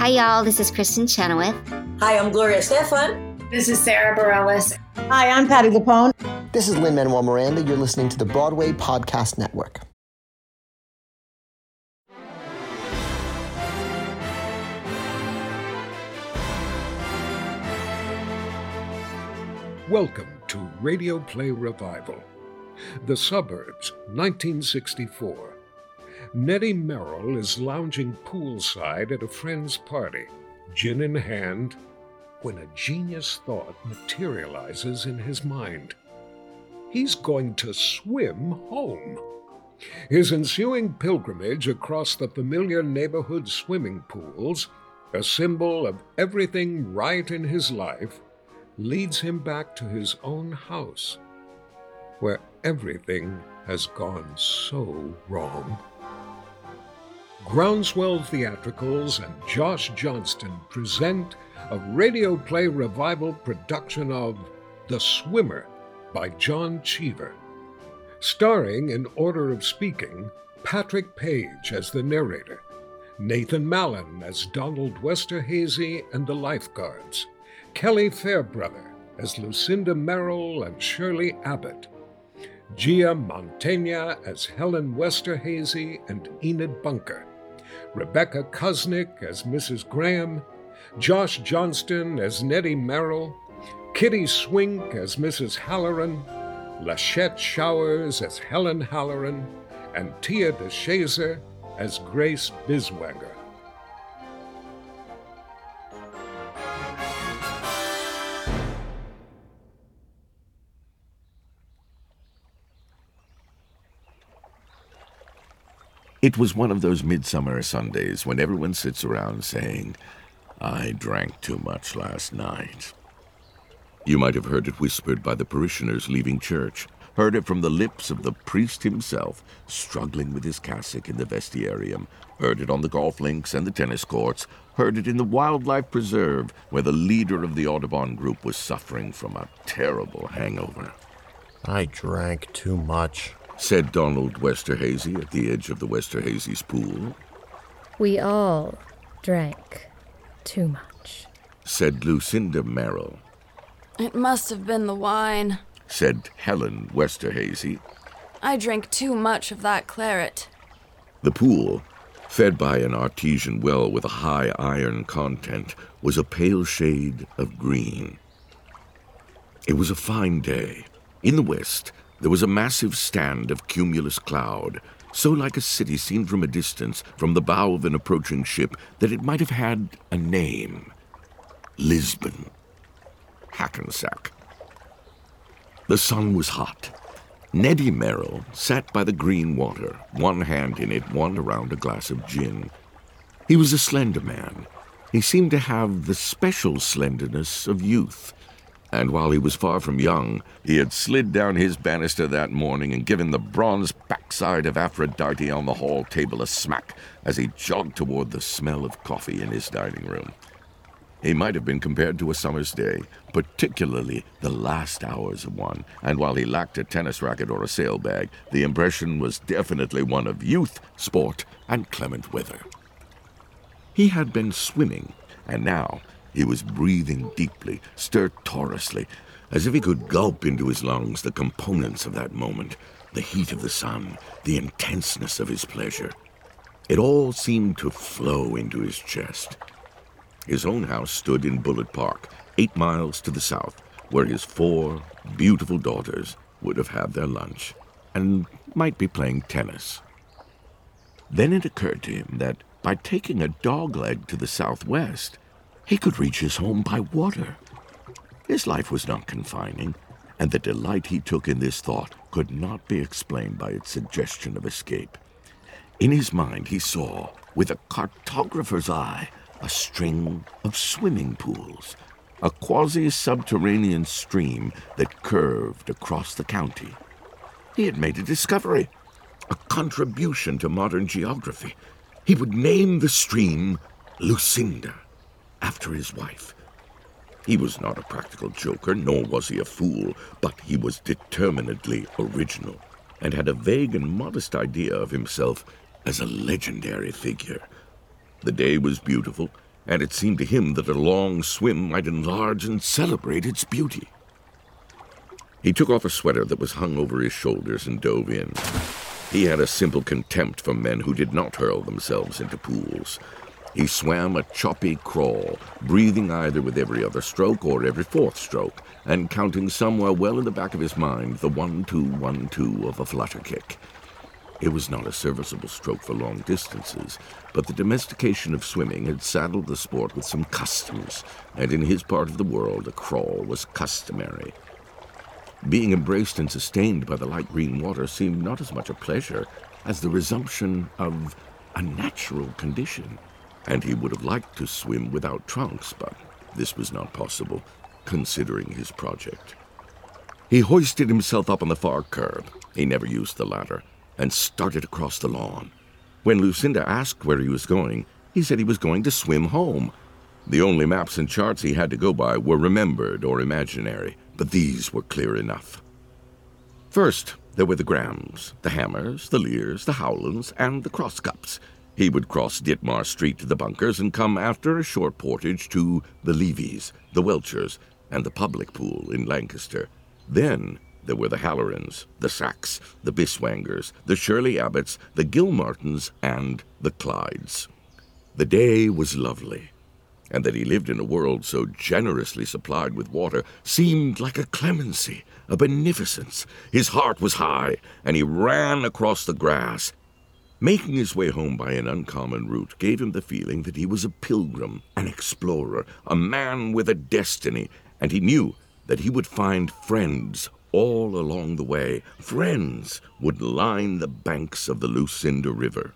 Hi, y'all. This is Kristen Chenoweth. Hi, I'm Gloria Stefan. This is Sarah Bareilles. Hi, I'm Patti LuPone. This is Lin-Manuel Miranda. You're listening to the Broadway Podcast Network. Welcome to Radio Play Revival. The Suburbs, 1964. Nettie Merrill is lounging poolside at a friend's party, gin in hand, when a genius thought materializes in his mind. He's going to swim home. His ensuing pilgrimage across the familiar neighborhood swimming pools, a symbol of everything right in his life, leads him back to his own house, where everything has gone so wrong. Groundswell Theatricals and Josh Johnston present a Radio Play Revival production of The Swimmer by John Cheever, starring, in order of speaking, Patrick Page as the narrator, Nathan Mallon as Donald Westerhazy and the lifeguards, Kelly Fairbrother as Lucinda Merrill and Shirley Abbott, Gia Mantegna as Helen Westerhazy and Enid Bunker, Rebecca Kuznick as Mrs. Graham, Josh Johnston as Nettie Merrill, Kitty Swink as Mrs. Halloran, Lachette Showers as Helen Halloran, and Tia DeShazer as Grace Biswanger. It was one of those midsummer Sundays when everyone sits around saying, "I drank too much last night." You might have heard it whispered by the parishioners leaving church, heard it from the lips of the priest himself, struggling with his cassock in the vestiarium, heard it on the golf links and the tennis courts, heard it in the wildlife preserve where the leader of the Audubon group was suffering from a terrible hangover. "I drank too much," said Donald Westerhazy at the edge of the Westerhazy's pool. "We all drank too much," said Lucinda Merrill. "It must have been the wine," said Helen Westerhazy. "I drank too much of that claret." The pool, fed by an artesian well with a high iron content, was a pale shade of green. It was a fine day. In the west, there was a massive stand of cumulus cloud, so like a city seen from a distance from the bow of an approaching ship that it might have had a name. Lisbon. Hackensack. The sun was hot. Nettie Merrill sat by the green water, one hand in it, one around a glass of gin. He was a slender man. He seemed to have the special slenderness of youth. And while he was far from young, he had slid down his banister that morning and given the bronze backside of Aphrodite on the hall table a smack as he jogged toward the smell of coffee in his dining room. He might have been compared to a summer's day, particularly the last hours of one, and while he lacked a tennis racket or a sailbag, the impression was definitely one of youth, sport, and clement weather. He had been swimming, and now he was breathing deeply, stertorously, as if he could gulp into his lungs the components of that moment, the heat of the sun, the intenseness of his pleasure. It all seemed to flow into his chest. His own house stood in Bullitt Park, 8 miles to the south, where his 4 beautiful daughters would have had their lunch and might be playing tennis. Then it occurred to him that by taking a dogleg to the southwest, he could reach his home by water. His life was not confining, and the delight he took in this thought could not be explained by its suggestion of escape. In his mind he saw, with a cartographer's eye, a string of swimming pools, a quasi-subterranean stream that curved across the county. He had made a discovery, a contribution to modern geography. He would name the stream Lucinda, after his wife. He was not a practical joker, nor was he a fool, but he was determinedly original, and had a vague and modest idea of himself as a legendary figure. The day was beautiful, and it seemed to him that a long swim might enlarge and celebrate its beauty. He took off a sweater that was hung over his shoulders and dove in. He had a simple contempt for men who did not hurl themselves into pools. He swam a choppy crawl, breathing either with every other stroke or every fourth stroke, and counting somewhere well in the back of his mind the 1-2-1-2 of a flutter kick. It was not a serviceable stroke for long distances, but the domestication of swimming had saddled the sport with some customs, and in his part of the world a crawl was customary. Being embraced and sustained by the light green water seemed not as much a pleasure as the resumption of a natural condition, and he would have liked to swim without trunks, but this was not possible, considering his project. He hoisted himself up on the far curb, he never used the ladder, and started across the lawn. When Lucinda asked where he was going, he said he was going to swim home. The only maps and charts he had to go by were remembered or imaginary, but these were clear enough. First, there were the Grahams, the Hammers, the Lears, the Howlands, and the Crosscups. He would cross Ditmar Street to the bunkers and come after a short portage to the Levys, the Welchers, and the public pool in Lancaster. Then there were the Hallorans, the Sacks, the Biswangers, the Shirley Abbotts, the Gilmartins, and the Clydes. The day was lovely, and that he lived in a world so generously supplied with water seemed like a clemency, a beneficence. His heart was high, and he ran across the grass. Making his way home by an uncommon route gave him the feeling that he was a pilgrim, an explorer, a man with a destiny, and he knew that he would find friends all along the way. Friends would line the banks of the Lucinda River.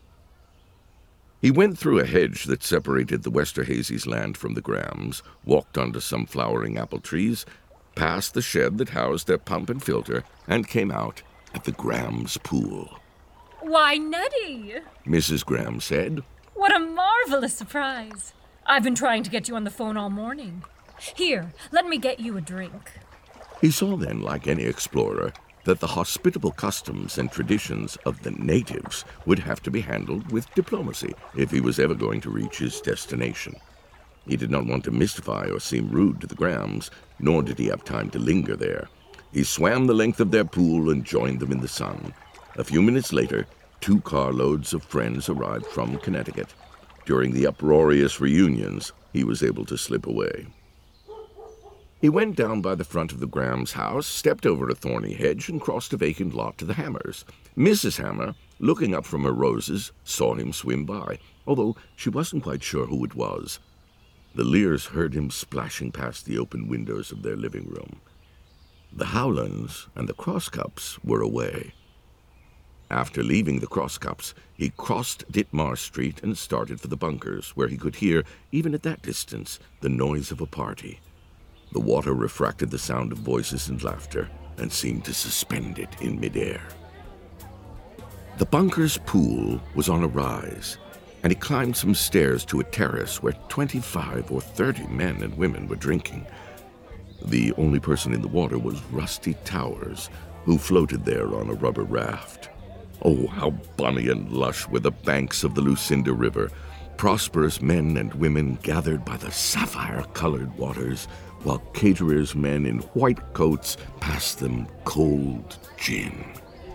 He went through a hedge that separated the Westerhazy's land from the Grahams, walked under some flowering apple trees, passed the shed that housed their pump and filter, and came out at the Grahams' pool. "Why, Neddy!" Mrs. Graham said. "What a marvelous surprise. I've been trying to get you on the phone all morning. Here, let me get you a drink." He saw then, like any explorer, that the hospitable customs and traditions of the natives would have to be handled with diplomacy if he was ever going to reach his destination. He did not want to mystify or seem rude to the Grahams, nor did he have time to linger there. He swam the length of their pool and joined them in the sun. A few minutes later, 2 carloads of friends arrived from Connecticut. During the uproarious reunions, he was able to slip away. He went down by the front of the Grahams' house, stepped over a thorny hedge, and crossed a vacant lot to the Hammers. Mrs. Hammer, looking up from her roses, saw him swim by, although she wasn't quite sure who it was. The Lears heard him splashing past the open windows of their living room. The Howlands and the Crosscups were away. After leaving the Crosscups, he crossed Ditmar Street and started for the bunkers, where he could hear, even at that distance, the noise of a party. The water refracted the sound of voices and laughter and seemed to suspend it in midair. The bunker's pool was on a rise, and he climbed some stairs to a terrace where 25 or 30 men and women were drinking. The only person in the water was Rusty Towers, who floated there on a rubber raft. Oh, how bonny and lush were the banks of the Lucinda River. Prosperous men and women gathered by the sapphire-colored waters, while caterers' men in white coats passed them cold gin.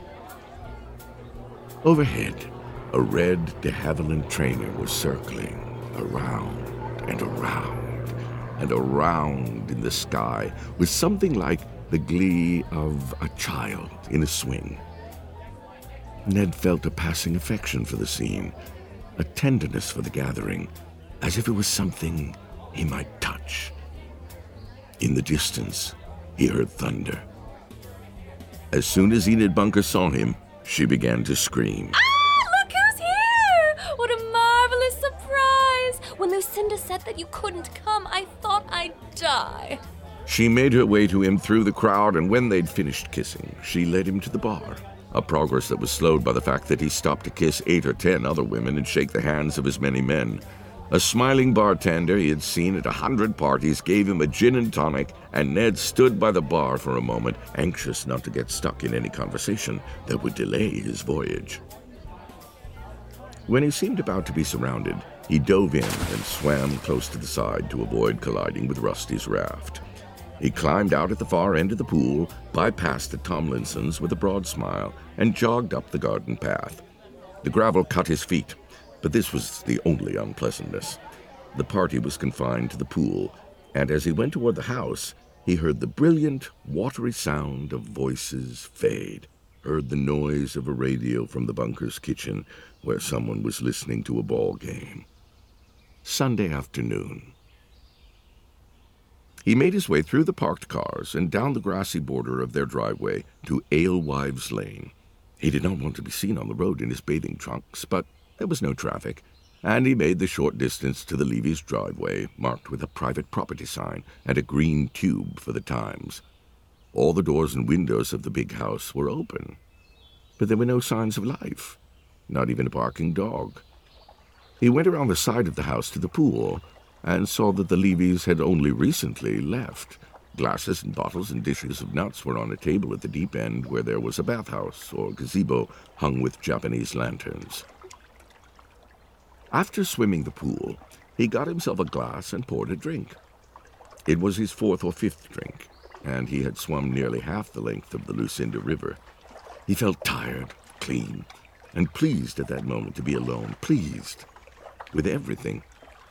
Overhead, a red de Havilland trainer was circling around and around and around in the sky with something like the glee of a child in a swing. Ned felt a passing affection for the scene, a tenderness for the gathering, as if it was something he might touch. In the distance, he heard thunder. As soon as Enid Bunker saw him, she began to scream. Ah, look who's here! What a marvelous surprise! When Lucinda said that you couldn't come, I thought I'd die. She made her way to him through the crowd, and when they'd finished kissing, she led him to the bar, a progress that was slowed by the fact that he stopped to kiss 8 or 10 other women and shake the hands of as many men. A smiling bartender he had seen at 100 parties gave him a gin and tonic, and Ned stood by the bar for a moment, anxious not to get stuck in any conversation that would delay his voyage. When he seemed about to be surrounded, He dove in and swam close to the side to avoid colliding with Rusty's raft. He climbed out at the far end of the pool, bypassed the Tomlinsons with a broad smile, and jogged up the garden path. The gravel cut his feet, but this was the only unpleasantness. The party was confined to the pool, and as he went toward the house, he heard the brilliant, watery sound of voices fade, heard the noise of a radio from the bunker's kitchen where someone was listening to a ball game. Sunday afternoon. He made his way through the parked cars and down the grassy border of their driveway to Alewives Lane. He did not want to be seen on the road in his bathing trunks, but there was no traffic, and he made the short distance to the Levy's driveway, marked with a private property sign and a green tube for the Times. All the doors and windows of the big house were open, but there were no signs of life, not even a barking dog. He went around the side of the house to the pool and saw that the Levys had only recently left. Glasses and bottles and dishes of nuts were on a table at the deep end where there was a bathhouse or gazebo hung with Japanese lanterns. After swimming the pool, he got himself a glass and poured a drink. It was his fourth or fifth drink, and he had swum nearly half the length of the Lucinda River. He felt tired, clean, and pleased at that moment to be alone, pleased with everything.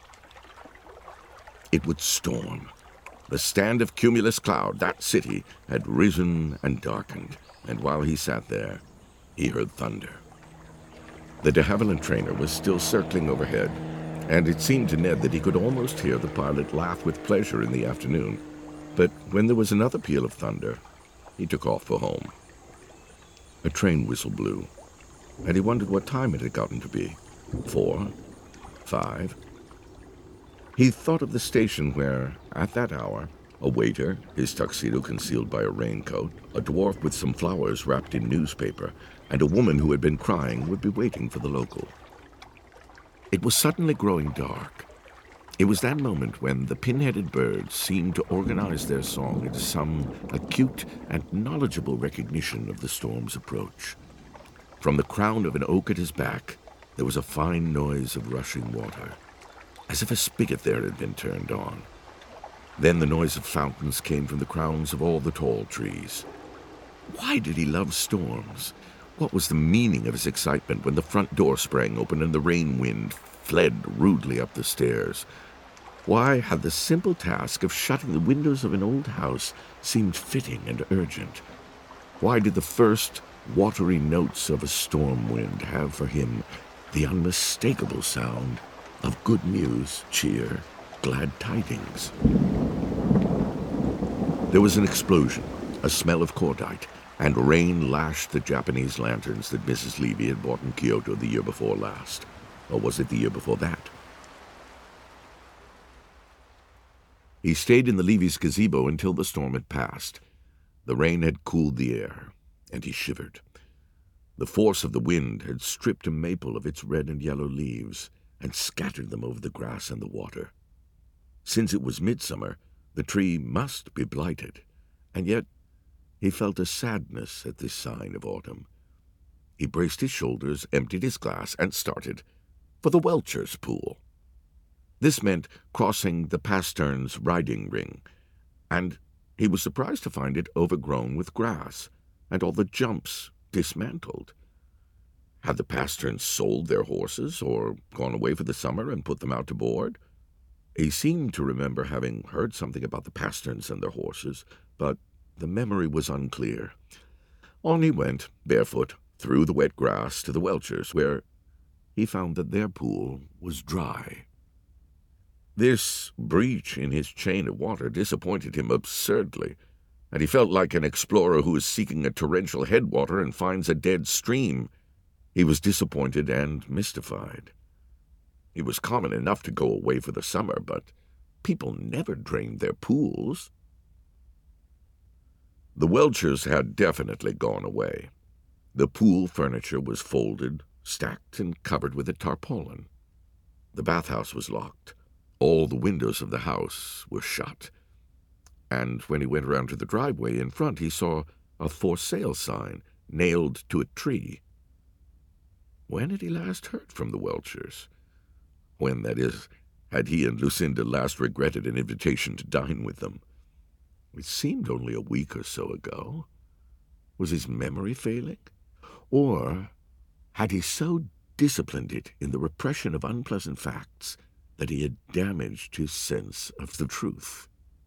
It would storm. The stand of cumulus cloud, that city, had risen and darkened, and while he sat there, he heard thunder. The de Havilland trainer was still circling overhead, and it seemed to Ned that he could almost hear the pilot laugh with pleasure in the afternoon. But when there was another peal of thunder, he took off for home. A train whistle blew, and he wondered what time it had gotten to be. 4, 5. He thought of the station where, at that hour, a waiter, his tuxedo concealed by a raincoat, a dwarf with some flowers wrapped in newspaper, and a woman who had been crying would be waiting for the local. It was suddenly growing dark. It was that moment when the pin-headed birds seemed to organize their song into some acute and knowledgeable recognition of the storm's approach. From the crown of an oak at his back, there was a fine noise of rushing water, as if a spigot there had been turned on. Then the noise of fountains came from the crowns of all the tall trees. Why did he love storms? What was the meaning of his excitement when the front door sprang open and the rain wind fled rudely up the stairs? Why had the simple task of shutting the windows of an old house seemed fitting and urgent? Why did the first watery notes of a storm wind have for him the unmistakable sound of good news, cheer, glad tidings? There was an explosion, a smell of cordite, and rain lashed the Japanese lanterns that Mrs. Levy had bought in Kyoto the year before last. Or was it the year before that? He stayed in the Levy's gazebo until the storm had passed. The rain had cooled the air, and he shivered. The force of the wind had stripped a maple of its red and yellow leaves and scattered them over the grass and the water. Since it was midsummer, the tree must be blighted, and yet he felt a sadness at this sign of autumn. He braced his shoulders, emptied his glass, and started for the Welchers' pool. This meant crossing the Pasterns' riding ring, and he was surprised to find it overgrown with grass, and all the jumps dismantled. Had the Pasterns sold their horses, or gone away for the summer and put them out to board? He seemed to remember having heard something about the Pasterns and their horses, but the memory was unclear. On he went, barefoot, through the wet grass to the Welchers', where he found that their pool was dry. This breach in his chain of water disappointed him absurdly, and he felt like an explorer who is seeking a torrential headwater and finds a dead stream. He was disappointed and mystified. It was common enough to go away for the summer, but people never drained their pools. The Welchers had definitely gone away. The pool furniture was folded, stacked, and covered with a tarpaulin. The bathhouse was locked. All the windows of the house were shut. And when he went around to the driveway in front, he saw a for sale sign nailed to a tree. When had he last heard from the Welchers? when, that is, had he and Lucinda last regretted an invitation to dine with them. It seemed only a week or so ago. Was his memory failing? Or had he so disciplined it in the repression of unpleasant facts that he had damaged his sense of the truth?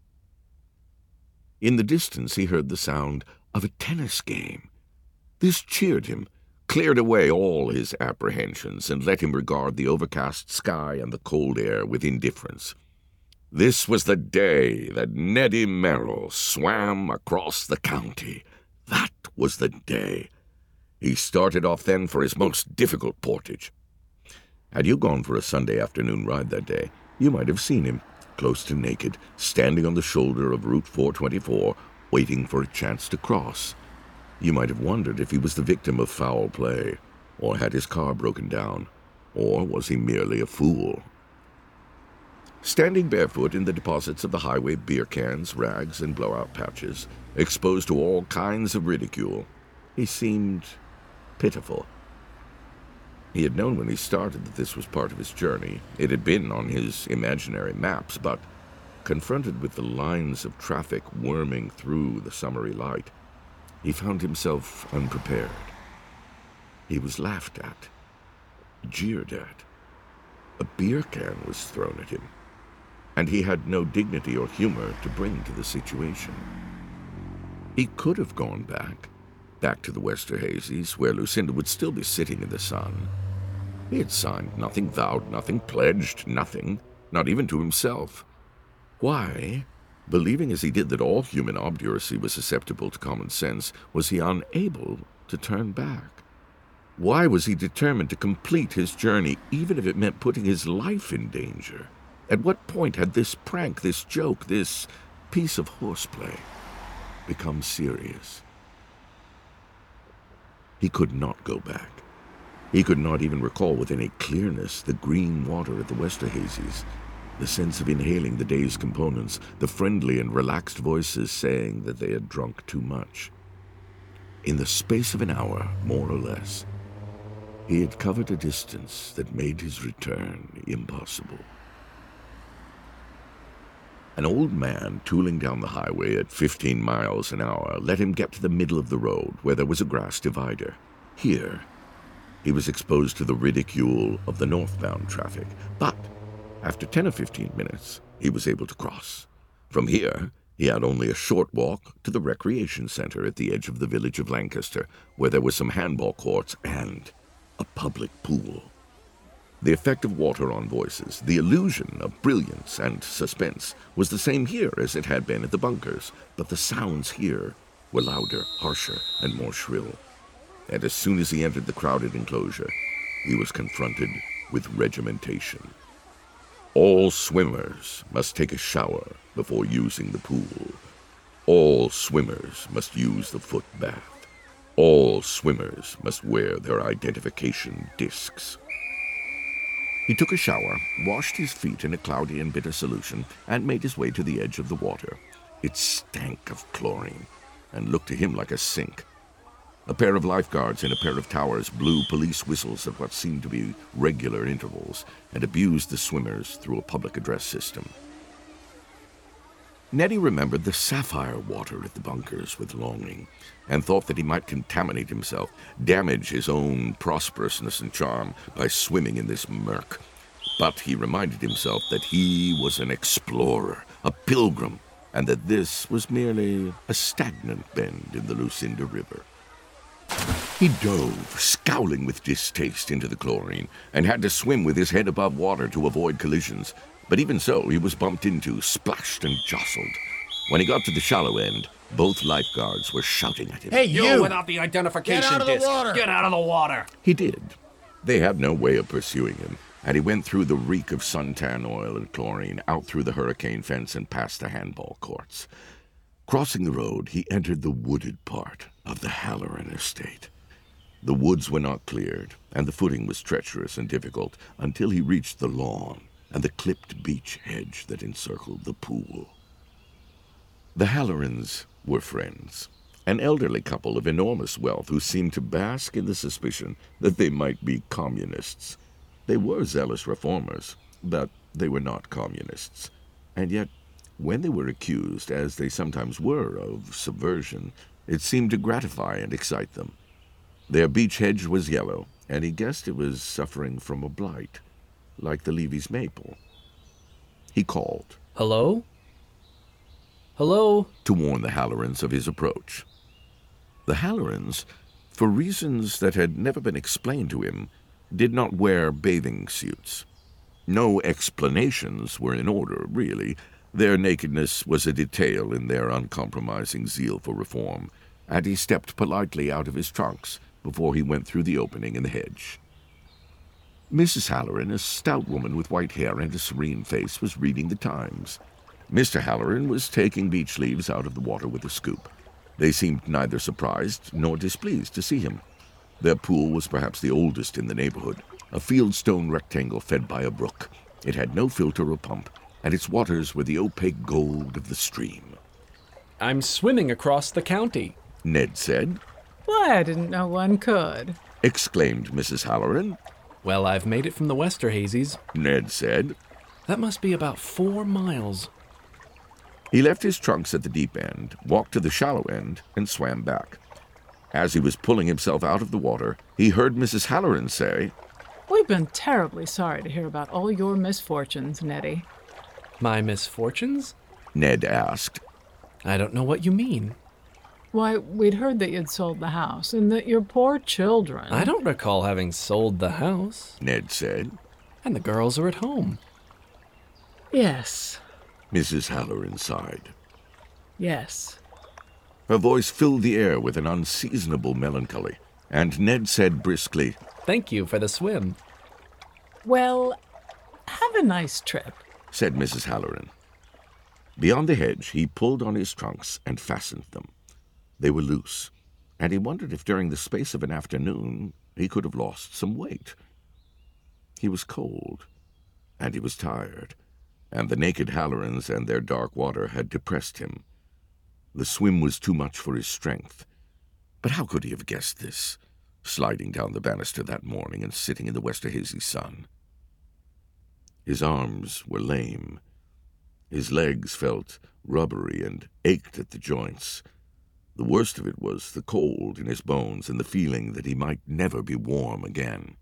In the distance he heard the sound of a tennis game. This cheered him, cleared away all his apprehensions, and let him regard the overcast sky and the cold air with indifference. This was the day that Neddy Merrill swam across the county. That was the day. He started off then for his most difficult portage. Had you gone for a Sunday afternoon ride that day, you might have seen him, close to naked, standing on the shoulder of Route 424, waiting for a chance to cross. You might have wondered if he was the victim of foul play, or had his car broken down, or was he merely a fool? Standing barefoot in the deposits of the highway, beer cans, rags, and blowout patches, exposed to all kinds of ridicule, he seemed pitiful. He had known when he started that this was part of his journey. It had been on his imaginary maps, but confronted with the lines of traffic worming through the summery light, he found himself unprepared. He was laughed at, jeered at. A beer can was thrown at him, and he had no dignity or humor to bring to the situation. He could have gone back to the Westerhazys, where Lucinda would still be sitting in the sun. He had signed nothing, vowed nothing, pledged nothing, not even to himself. Why, believing as he did that all human obduracy was susceptible to common sense, was he unable to turn back? Why was he determined to complete his journey, even if it meant putting his life in danger? At what point had this prank, this joke, this piece of horseplay become serious? He could not go back. He could not even recall with any clearness the green water at the Westerhazys, the sense of inhaling the day's components, the friendly and relaxed voices saying that they had drunk too much. In the space of an hour, more or less, he had covered a distance that made his return impossible. An old man tooling down the highway at 15 miles an hour let him get to the middle of the road where there was a grass divider. Here, he was exposed to the ridicule of the northbound traffic, but after 10 or 15 minutes, he was able to cross. From here, he had only a short walk to the recreation center at the edge of the village of Lancaster, where there were some handball courts and a public pool. The effect of water on voices, the illusion of brilliance and suspense, was the same here as it had been at the bunkers, but the sounds here were louder, harsher, and more shrill. And as soon as he entered the crowded enclosure, he was confronted with regimentation. All swimmers must take a shower before using the pool. All swimmers must use the foot bath. All swimmers must wear their identification discs. He took a shower, washed his feet in a cloudy and bitter solution, and made his way to the edge of the water. It stank of chlorine, and looked to him like a sink. A pair of lifeguards in a pair of towers blew police whistles at what seemed to be regular intervals, and abused the swimmers through a public address system. Neddy remembered the sapphire water at the bunkers with longing, and thought that he might contaminate himself, damage his own prosperousness and charm by swimming in this murk. But he reminded himself that he was an explorer, a pilgrim, and that this was merely a stagnant bend in the Lucinda River. He dove, scowling with distaste, into the chlorine, and had to swim with his head above water to avoid collisions. But even so, he was bumped into, splashed, and jostled. When he got to the shallow end, both lifeguards were shouting at him. Hey, you without the identification Get out of disc! the water! Get out of the water! He did. They had no way of pursuing him, and he went through the reek of suntan oil and chlorine, out through the hurricane fence and past the handball courts. Crossing the road, he entered the wooded part of the Halloran estate. The woods were not cleared, and the footing was treacherous and difficult until he reached the lawn and the clipped beech hedge that encircled the pool. The Hallorans were friends, an elderly couple of enormous wealth who seemed to bask in the suspicion that they might be communists. They were zealous reformers, but they were not communists. And yet, when they were accused, as they sometimes were, of subversion, it seemed to gratify and excite them. Their beech hedge was yellow, and he guessed it was suffering from a blight, like the Levy's maple. He called. Hello? Hello? To warn the Hallorans of his approach. The Hallorans, for reasons that had never been explained to him, did not wear bathing suits. No explanations were in order, really. Their nakedness was a detail in their uncompromising zeal for reform, and he stepped politely out of his trunks before he went through the opening in the hedge. Mrs. Halloran, a stout woman with white hair and a serene face, was reading the Times. Mr. Halloran was taking beech leaves out of the water with a scoop. They seemed neither surprised nor displeased to see him. Their pool was perhaps the oldest in the neighborhood, a fieldstone rectangle fed by a brook. It had no filter or pump, and its waters were the opaque gold of the stream. I'm swimming across the county, Ned said. Why, I didn't know one could, exclaimed Mrs. Halloran. Well, I've made it from the Westerhazys, Ned said. That must be about 4 miles. He left his trunks at the deep end, walked to the shallow end, and swam back. As he was pulling himself out of the water, he heard Mrs. Halloran say, We've been terribly sorry to hear about all your misfortunes, Nettie. My misfortunes? Ned asked. I don't know what you mean. Why, we'd heard that you'd sold the house, and that your poor children... I don't recall having sold the house, Ned said. And the girls are at home. Yes. Mrs. Halloran sighed. Yes. Her voice filled the air with an unseasonable melancholy, and Ned said briskly, Thank you for the swim. Well, have a nice trip, said Mrs. Halloran. Beyond the hedge, he pulled on his trunks and fastened them. They were loose, and he wondered if during the space of an afternoon he could have lost some weight. He was cold, and he was tired, and the naked Hallorans and their dark water had depressed him. The swim was too much for his strength. But how could he have guessed this, sliding down the banister that morning and sitting in the Westerhazy sun? His arms were lame. His legs felt rubbery and ached at the joints. The worst of it was the cold in his bones and the feeling that he might never be warm again.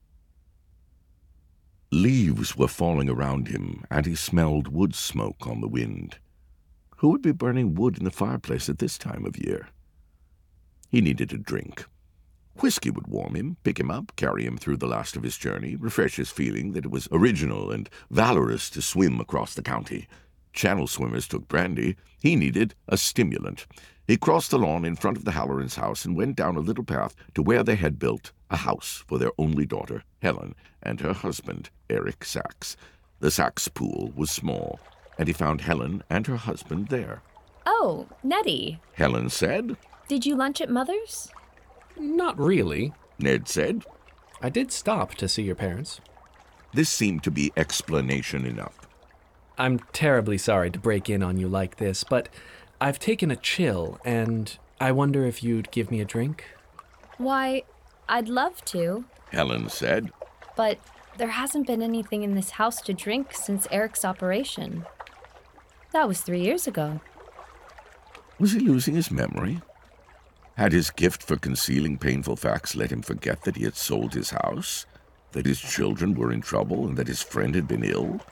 Leaves were falling around him, and he smelled wood smoke on the wind. Who would be burning wood in the fireplace at this time of year? He needed a drink. Whiskey would warm him, pick him up, carry him through the last of his journey, refresh his feeling that it was original and valorous to swim across the county. Channel swimmers took brandy. He needed a stimulant. He crossed the lawn in front of the Hallorans' house and went down a little path to where they had built a house for their only daughter, Helen, and her husband, Eric Sachs. The Sachs pool was small, and he found Helen and her husband there. Oh, Nettie. Helen said. Did you lunch at Mother's? Not really, Ned said. I did stop to see your parents. This seemed to be explanation enough. I'm terribly sorry to break in on you like this, but I've taken a chill, and I wonder if you'd give me a drink? Why, I'd love to, Helen said. but there hasn't been anything in this house to drink since Eric's operation. That was 3 years ago. Was he losing his memory? Had his gift for concealing painful facts let him forget that he had sold his house, that his children were in trouble, and that his friend had been ill?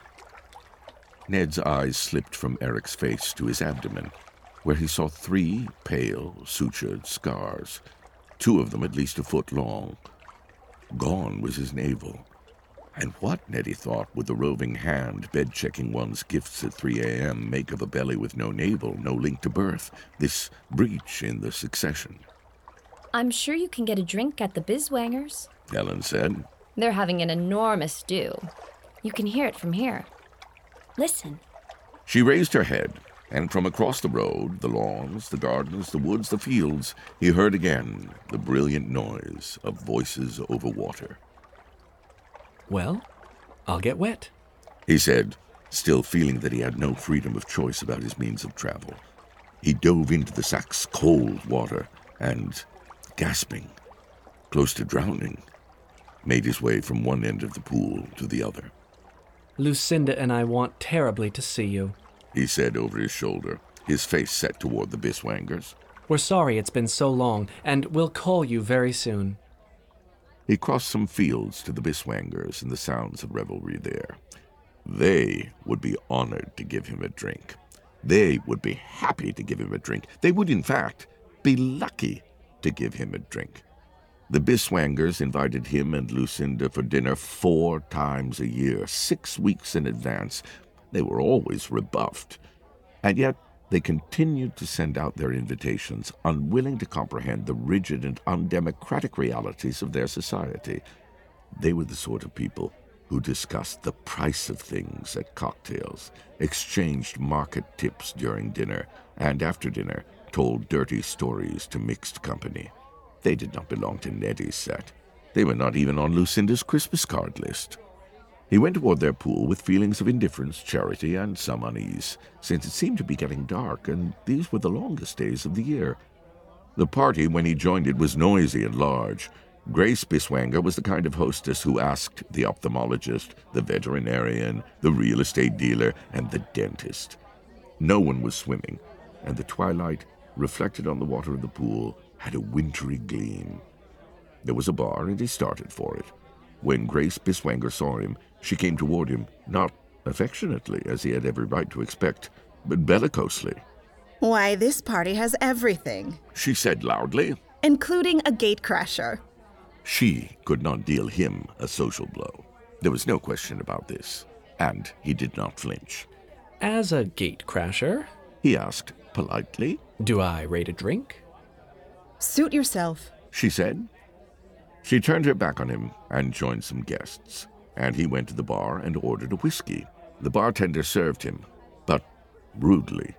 Ned's eyes slipped from Eric's face to his abdomen, where he saw 3 pale, sutured scars, 2 of them at least a foot long. Gone was his navel. And what, Nettie thought, would the roving hand, bed-checking one's gifts at 3 a.m. make of a belly with no navel, no link to birth, this breach in the succession? I'm sure you can get a drink at the Biswangers. Helen said. They're having an enormous do. You can hear it from here. Listen. She raised her head, and from across the road, the lawns, the gardens, the woods, the fields, he heard again the brilliant noise of voices over water. Well, I'll get wet, he said, still feeling that he had no freedom of choice about his means of travel. He dove into the Sachs' cold water and, gasping, close to drowning, made his way from one end of the pool to the other. Lucinda and I want terribly to see you, he said over his shoulder, his face set toward the Biswangers. We're sorry it's been so long, and we'll call you very soon. He crossed some fields to the Biswangers and the sounds of revelry there. They would be honored to give him a drink. They would be happy to give him a drink. They would, in fact, be lucky to give him a drink. The Biswangers invited him and Lucinda for dinner 4 times a year, 6 weeks in advance. They were always rebuffed, and yet they continued to send out their invitations, unwilling to comprehend the rigid and undemocratic realities of their society. They were the sort of people who discussed the price of things at cocktails, exchanged market tips during dinner, and after dinner told dirty stories to mixed company. They did not belong to Nettie's set. They were not even on Lucinda's Christmas card list. He went toward their pool with feelings of indifference, charity, and some unease, since it seemed to be getting dark, and these were the longest days of the year. The party, when he joined it, was noisy and large. Grace Biswanger was the kind of hostess who asked the ophthalmologist, the veterinarian, the real estate dealer, and the dentist. No one was swimming, and the twilight, reflected on the water of the pool, had a wintry gleam. There was a bar, and he started for it. When Grace Biswanger saw him, she came toward him, not affectionately, as he had every right to expect, but bellicosely. "Why, this party has everything," she said loudly, "including a gatecrasher." She could not deal him a social blow. There was no question about this, and he did not flinch. As a gatecrasher, he asked politely, do I rate a drink? "Suit yourself," she said. She turned her back on him and joined some guests, and he went to the bar and ordered a whiskey. The bartender served him, but rudely.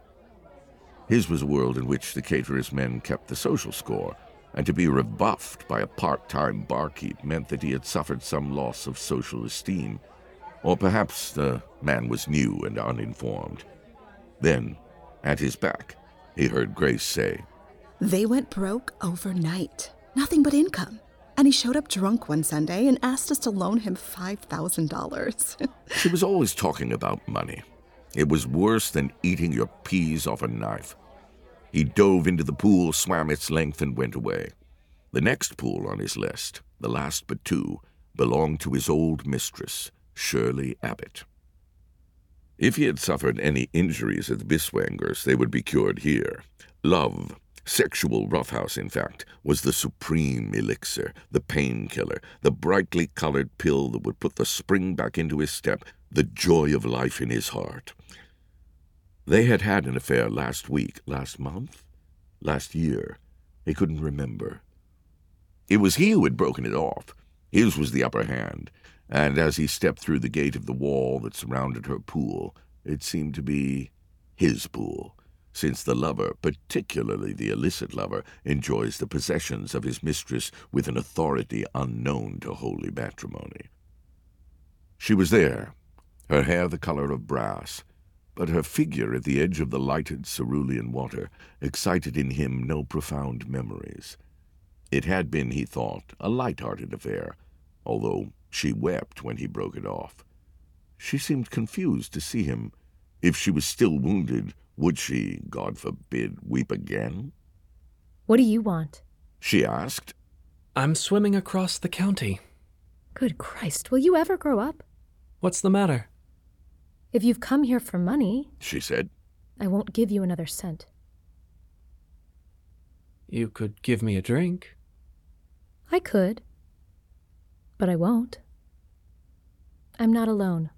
His was a world in which the caterer's men kept the social score, and to be rebuffed by a part-time barkeep meant that he had suffered some loss of social esteem, or perhaps the man was new and uninformed. Then, at his back, he heard Grace say, "They went broke overnight. Nothing but income. And he showed up drunk one Sunday and asked us to loan him $5,000. She was always talking about money. It was worse than eating your peas off a knife. He dove into the pool, swam its length, and went away. The next pool on his list, the last but 2, belonged to his old mistress, Shirley Abbott. If he had suffered any injuries at the Biswangers, they would be cured here. Love, sexual roughhouse, in fact, was the supreme elixir, the painkiller, the brightly colored pill that would put the spring back into his step, the joy of life in his heart. They had had an affair last week, last month, last year. He couldn't remember. It was he who had broken it off. His was the upper hand, and as he stepped through the gate of the wall that surrounded her pool, it seemed to be his pool, since the lover, particularly the illicit lover, enjoys the possessions of his mistress with an authority unknown to holy matrimony. She was there, her hair the color of brass, but her figure at the edge of the lighted cerulean water excited in him no profound memories. It had been, he thought, a light-hearted affair, although she wept when he broke it off. She seemed confused to see him. If she was still wounded, would she, God forbid, weep again? "What do you want?" she asked. I'm swimming across the county. Good Christ, will you ever grow up? What's the matter? If you've come here for money, she said, I won't give you another cent. You could give me a drink. I could, but I won't. I'm not alone.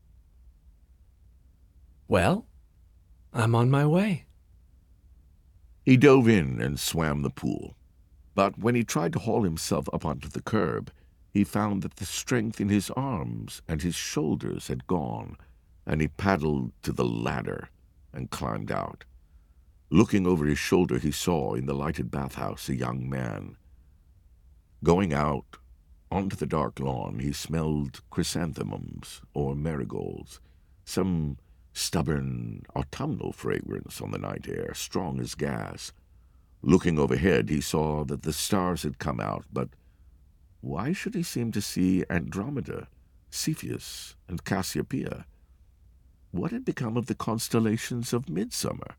Well, I'm on my way. He dove in and swam the pool, but when he tried to haul himself up onto the curb, he found that the strength in his arms and his shoulders had gone, and he paddled to the ladder and climbed out. Looking over his shoulder, he saw in the lighted bathhouse a young man. Going out onto the dark lawn, he smelled chrysanthemums or marigolds, some stubborn autumnal fragrance on the night air, strong as gas. Looking overhead, he saw that the stars had come out, but why should he seem to see Andromeda, Cepheus and Cassiopeia? What had become of the constellations of midsummer?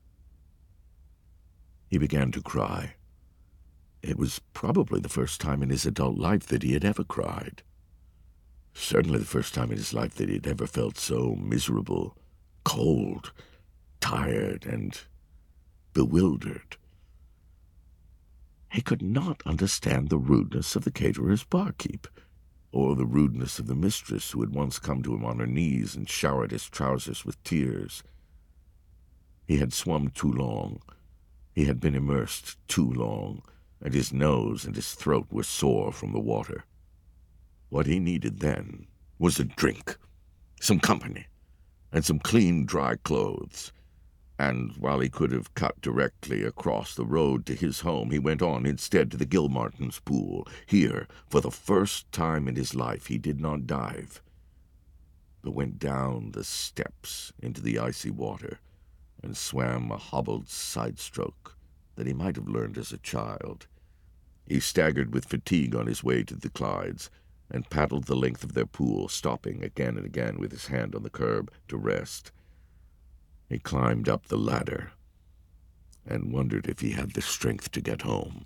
He began to cry. It was probably the first time in his adult life that he had ever cried. Certainly the first time in his life that he had ever felt so miserable, cold, tired, and bewildered. He could not understand the rudeness of the caterer's barkeep, or the rudeness of the mistress who had once come to him on her knees and showered his trousers with tears. He had swum too long. He had been immersed too long, and his nose and his throat were sore from the water. What he needed then was a drink, some company, and some clean, dry clothes. And while he could have cut directly across the road to his home, he went on instead to the Gilmartins' pool. Here, for the first time in his life, he did not dive, but went down the steps into the icy water and swam a hobbled side-stroke that he might have learned as a child. He staggered with fatigue on his way to the Clydes and paddled the length of their pool, stopping again and again with his hand on the curb to rest. He climbed up the ladder and wondered if he had the strength to get home.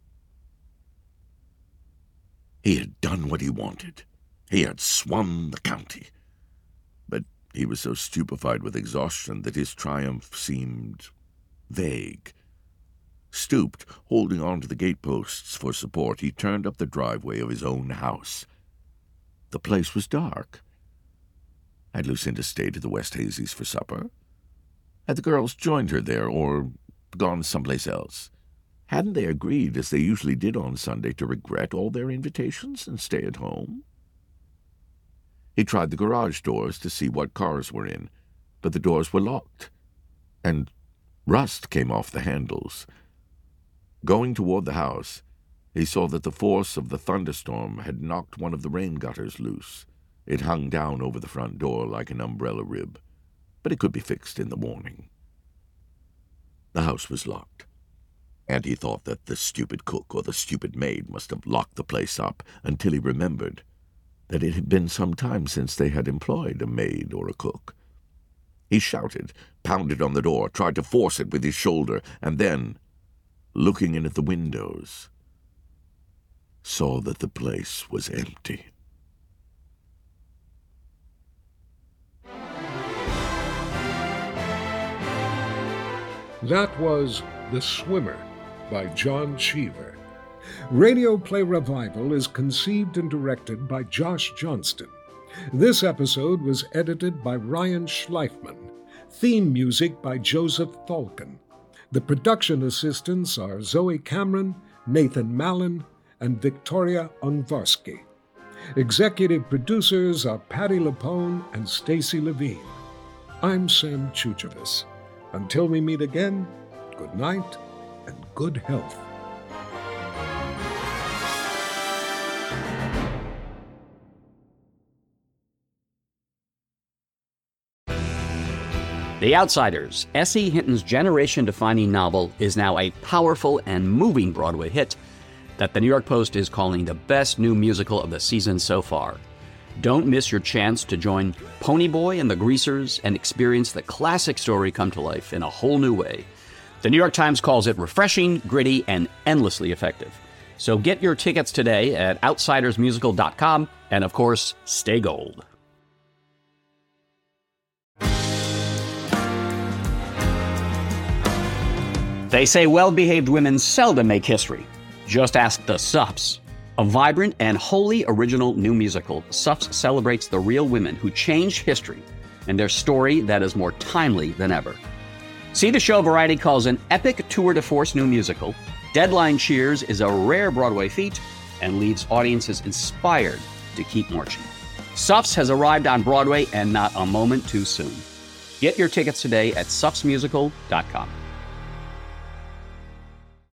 He had done what he wanted. He had swum the county. But he was so stupefied with exhaustion that his triumph seemed vague. Stooped, holding on to the gateposts for support, he turned up the driveway of his own house. The place was dark. Had Lucinda stayed at the West Hazy's for supper? Had the girls joined her there, or gone someplace else? Hadn't they agreed, as they usually did on Sunday, to regret all their invitations and stay at home? He tried the garage doors to see what cars were in, but the doors were locked, and rust came off the handles. Going toward the house, he saw that the force of the thunderstorm had knocked one of the rain gutters loose. It hung down over the front door like an umbrella rib, but it could be fixed in the morning. The house was locked, and he thought that the stupid cook or the stupid maid must have locked the place up until he remembered that it had been some time since they had employed a maid or a cook. He shouted, pounded on the door, tried to force it with his shoulder, and then, looking in at the windows, saw that the place was empty. That was The Swimmer by John Cheever. Radio Play Revival is conceived and directed by Josh Johnston. This episode was edited by Ryan Schleifman. Theme music by Joseph Thalken. The production assistants are Zoe Cameron, Nathan Mallon, and Victoria Ungvarsky. Executive producers are Patty Lapone and Stacy Levine. I'm Sam Chuchavis. Until we meet again, good night and good health. The Outsiders, S.E. Hinton's generation-defining novel, is now a powerful and moving Broadway hit that the New York Post is calling the best new musical of the season so far. Don't miss your chance to join Ponyboy and the Greasers and experience the classic story come to life in a whole new way. The New York Times calls it refreshing, gritty, and endlessly effective. So get your tickets today at outsidersmusical.com, and of course, stay gold. They say well-behaved women seldom make history. Just ask the Suffs. A vibrant and wholly original new musical, Suffs celebrates the real women who changed history and their story that is more timely than ever. See the show Variety calls an epic tour de force new musical. Deadline cheers is a rare Broadway feat and leaves audiences inspired to keep marching. Suffs has arrived on Broadway and not a moment too soon. Get your tickets today at suffsmusical.com.